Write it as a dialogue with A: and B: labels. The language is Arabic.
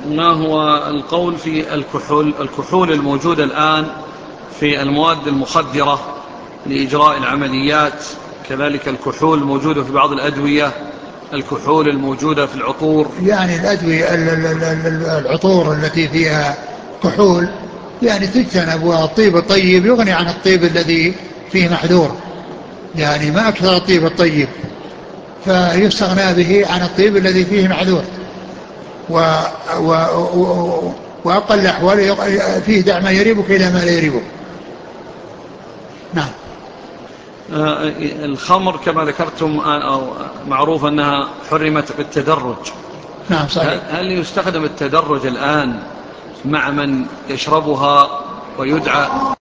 A: ما هو القول في الكحول الموجودة الآن في المواد المخدرة لإجراء العمليات، كذلك الكحول الموجودة في بعض الأدوية، الكحول الموجودة في العطور؟
B: يعني الأدوية العطور التي فيها كحول يعني تجتنب، والطيب الطيب يغني عن الطيب الذي فيه محذور، يعني ما أكثر الطيب الطيب فيستغنى به عن الطيب الذي فيه محذور، و و وأقل الأحوال فيه دع ما يريبك إلى ما لا يريبك. نعم.
A: الخمر كما ذكرتم أو معروف أنها حرمت بالتدرج.
B: نعم صحيح.
A: هل يستخدم التدرج الآن مع من يشربها ويدعى